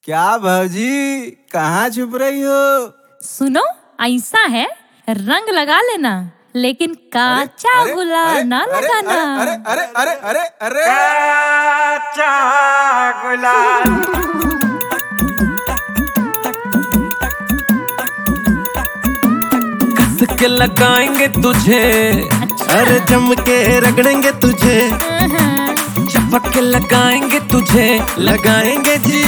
क्या भौजी, कहाँ छुप रही हो? सुनो, ऐसा है, रंग लगा लेना लेकिन काचा गुलाल ना लगाना। अरे अरे अरे अरे अरे काचा गुलाल। कस के लगाएंगे तुझे, अरे जम के रगड़ेंगे तुझे, चपक के लगाएंगे तुझे, लगाएंगे जी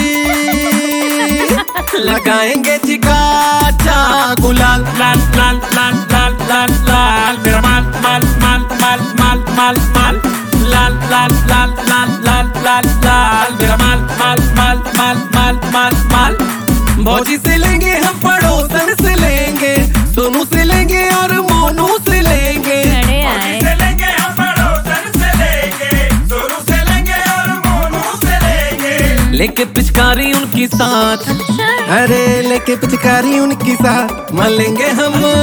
लगाएंगे जी काचा गुलाल। लाल लाल लाल लाल लाल लाल मेरा माल माल माल माल माल माल माल लाल लाल लाल लाल लाल लाल लाल मेरा माल माल माल माल माल माल माल। भौजी से लेंगे हम, पड़ोसन से लेंगे, सोनू से लेंगे और मोनू से लेंगे। अरे आए लेके पिचकारी उनकी साथ, अरे लेके पिचकारी उनकी साथ, मलेंगे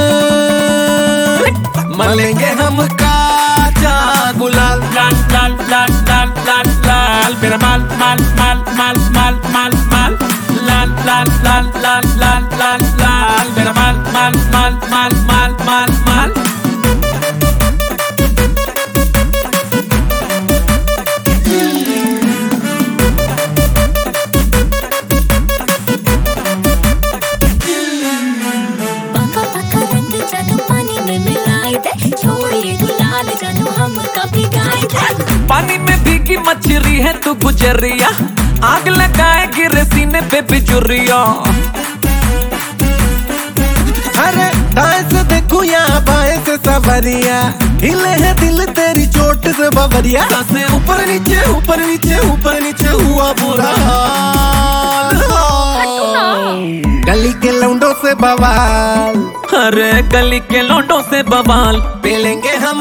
हम काचा गुलाल। लाल लाल लाल लाल लाल लाल मेरा माल माल माल माल माल माल माल लाल लाल लाल लाल लाल लाल लाल मेरा माल माल माल माल माल माल माल। पानी में भीगी मछली है तू गुजरिया, आग लगाएगी रे सीने पे बिजुरिया। अरे दाएं से देखूं या बाएं से सवरिया, हिले है दिल तेरी चोट से बवरिया। सांसें ऊपर नीचे ऊपर नीचे ऊपर नीचे हुआ बुरा हाल। गली के लौंडों से बवाल, अरे गली के लौंडों से बवाल। पेलेंगे हम,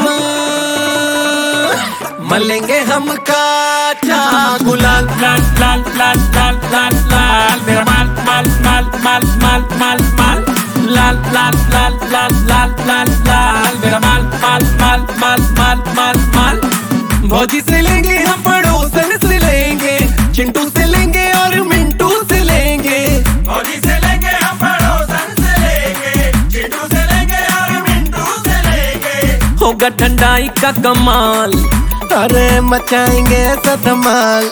मलेंगे हम काचा गुलाल। लाल लाल लाल लाल लाल लाल मेरा माल माल माल माल माल माल माल लाल लाल लाल लाल लाल लाल लाल मेरा माल माल माल माल माल माल माल। भौजी से लेंगे हम, पड़ोसन से लेंगे, चिंटू से लेंगे और मिंटू से लेंगे। भौजी से लेंगे हम, पड़ोसन से लेंगे, चिंटू से लेंगे और मिंटू से लेंगे। होगा ठंडाई का कमाल, अरे मचाएंगे ऐसा धमाल।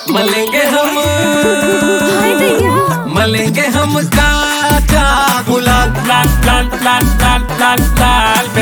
मलेंगे हम काचा गुलाल। लाल लाल लाल लाल लाल लाल